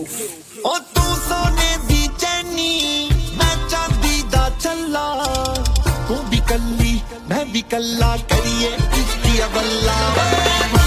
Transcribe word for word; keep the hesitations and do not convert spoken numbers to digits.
ओ तू सोने दी चैनी मैं चांदी दा छल्ला तू भी कल्ली मैं भी कल्ला करिए इश्किया बल्ला।